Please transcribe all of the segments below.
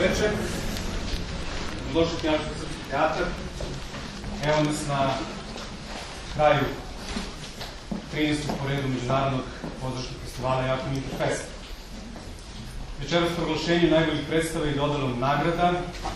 veče. Došli Knjaževski srpski teatar. Evo nas na kraju 13. po redu Međunarodnog pozorišnog festivala Joakim Interfest. Večeras proglašenju najboljih predstava i dodelom nagrada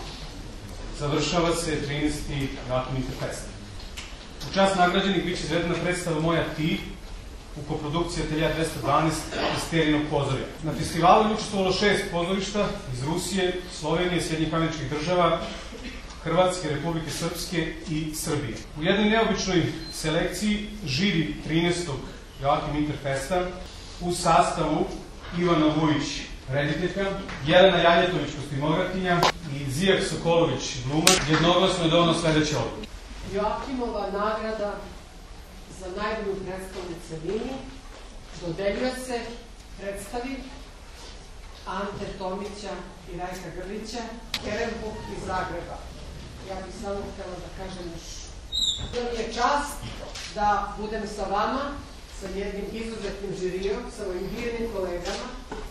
završava se 13. Joakim Interfest. U čast nagrađenih biće izvedena predstava Moja ti u koprodukciji Atelja 212 iz Terinog pozorja. Na festivalu je učestvovalo 6 pozorišta iz Rusije, Slovenije, Sjedinjenih Američkih Država, Hrvatske, Republike Srpske i Srbije. U jednoj neobičnoj selekciji žiri 13. Joakim Interfesta u sastavu Ivana Vujić, rediteljka, Jelena Janjetović, kostimografkinja i Zijak Sokolović, glumac, jednoglasno je donao sledeće odluke. Joakimova nagrada za najbolju predstavu u celini dodeljuje se predstavi Ante Tomića i Rajka Grlića, Kerembuk iz Zagreba. Ja bih samo htjela da kažem još. To mi je čast da budem sa vama, sa jednim izuzetnim žirijom, sa mojim divnim kolegama,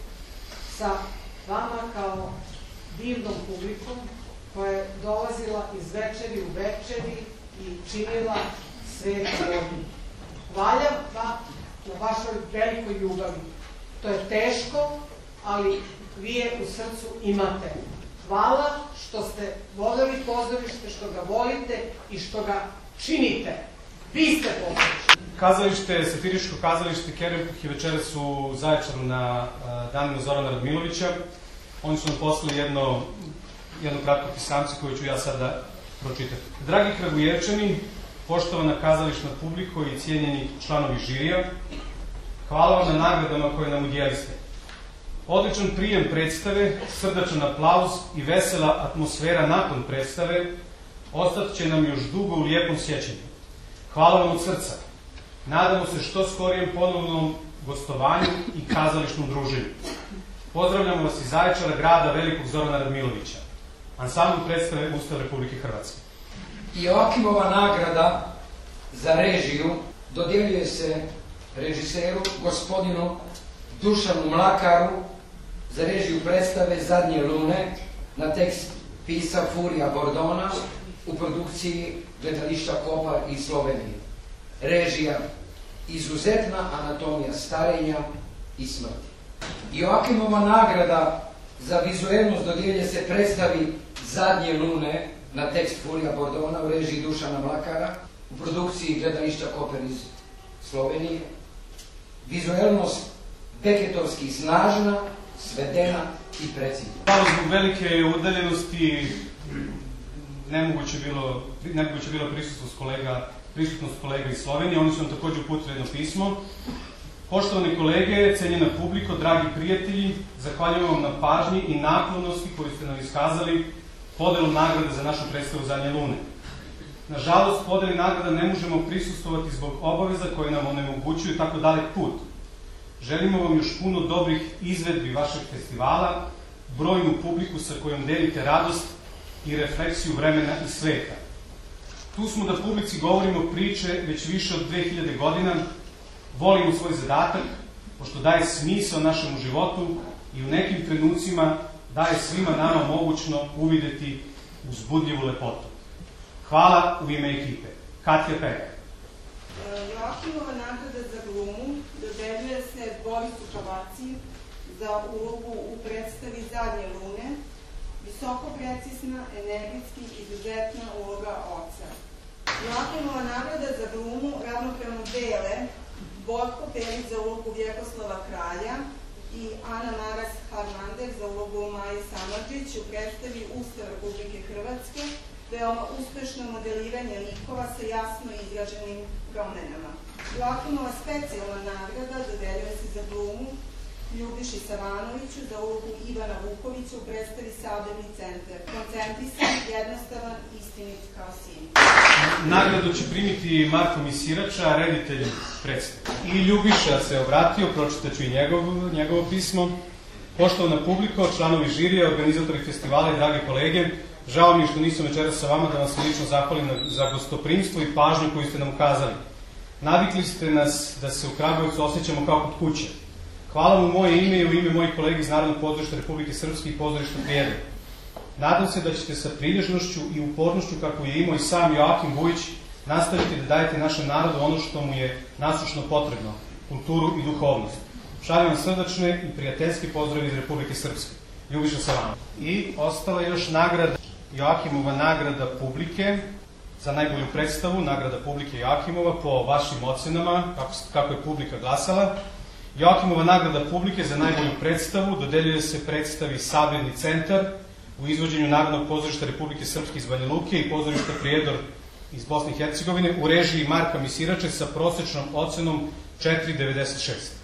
sa vama kao divnom publikom koja je dolazila iz večeri u večeri i činila svet boljim. Hvala vam na vašoj velikoj ljubavi. To je teško, ali vi je u srcu imate. Hvala što ste voljeli pozorište, što ga volite i što ga činite. Vi ste pozorište. Satiričko kazalište Kerembuk je večeras u Zaječaru na daninu Zorana Radmilovića. Oni su nam poslali jedno kratko pisamce koje ću ja sada pročitati. Dragi Kragujevčani, poštovana kazališna publiko i cijenjeni članovi žirija, hvala vam na nagradama koje nam udjeliste. Odličan prijem predstave, srdačan aplauz i vesela atmosfera nakon predstave ostat će nam još dugo u lijepom sjećanju. Hvala vam od srca. Nadamo se što skorijem ponovnom gostovanju i kazališnom druženju. Pozdravljamo vas iz Zaječara, grada velikog Zorana Radmilovića. Ansambl predstave Ustav Republike Hrvatske. Joakimova nagrada za režiju dodjeljuje se režiseru, gospodinu Dušanu Mlakaru, za režiju predstave Zadnje lune, na tekst pisao Furija Bordona, u produkciji Gledališta Kopar iz Slovenije. Režija izuzetna anatomija starenja i smrti. Joakimova nagrada za vizuelnost dodjeljuje se predstavi Zadnje lune, na tekst Furija Bordona, u režiji Dušana Mlakara, u produkciji Gledališta Kopar iz Slovenije. Vizuelnost beketovski snažna, svedena i precizna. Hvala, zbog velike udaljenosti nemoguće bilo prisutnost kolega iz Slovenije. Oni su nam takođe uputili jedno pismo. Poštovani kolege, cenjena publiko, dragi prijatelji, zahvaljujem vam na pažnji i naklonosti koju ste nam iskazali podelom nagrade za našu predstavu Zadnje lune. Nažalost, podeli nagrada ne možemo prisustvovati zbog obaveza koje nam onemogućuju tako dalek put. Želimo vam još puno dobrih izvedbi vašeg festivala, brojnu publiku sa kojom delite radost i refleksiju vremena i sveta. Tu smo da publici govorimo priče već više od 2000 godina, volimo svoj zadatak, pošto daje smisao našemu životu i u nekim trenucima daje svima nama mogućno uvideti uzbudljivu lepotu. Hvala u ime ekipe. Katja Peka. Joakimova nagrada za glumu dodeljuje se Borisu Kavaci za ulogu u predstavi Zadnje lune, visoko precizna, energijski izuzetna uloga oca. Joakimova nagrada za glumu ravnopravno dele Borko Perić za ulogu Vjekoslava Kralja i Ana Maras Harmander za ulogu Maje Samardžić u predstavi Ustav Republike Hrvatske, veoma uspešno modeliranje likova sa jasno izraženim promenama. Joakimova specijalna nagrada dodeljuje se za glumu Ljubiši Savanoviću za ulogu Ivana Vukovića u predstavi Sabirni centar. Koncentrisan, jednostavan, istinit kao sin. Nagradu će primiti Marko Misirača, reditelj predstave. I Ljubiša se obratio, pročitaću i njegovo pismo. Poštovana publiko, članovi žirija, organizatori festivala i dragi kolege, žao mi je što nisam večeras sa vama da vam se lično zahvalim za gostoprimstvo i pažnju koju ste nam ukazali. Navikli ste nas da se u Kragujevcu osjećamo kao kod kuće. Hvala vam u moje ime i u ime mojih kolega iz Narodnog pozorišta Republike Srpske i pozorišta Prijedor. Nadam se da ćete sa prilježnošću i upornošću, kako je imao i sam Joakim Vujić, nastaviti da dajete našem narodu ono što mu je nasušno potrebno, kulturu i duhovnost. Šaljem vam srdačne i prijateljski pozdrav iz Republike Srpske. Ljubiša sa vama. I ostala je još nagrada, Joakimova nagrada publike za najbolju predstavu, nagrada publike Joakimova po vašim ocenama, kako je publika glasala. Joakimova nagrada publike za najbolju predstavu dodeljuje se predstavi Sabirni centar u izvođenju Narodnog pozorišta Republike Srpske iz Banja Luke i pozorišta Prijedor iz Bosne i Hercegovine u režiji Marka Misirače sa prosečnom ocenom 4,96.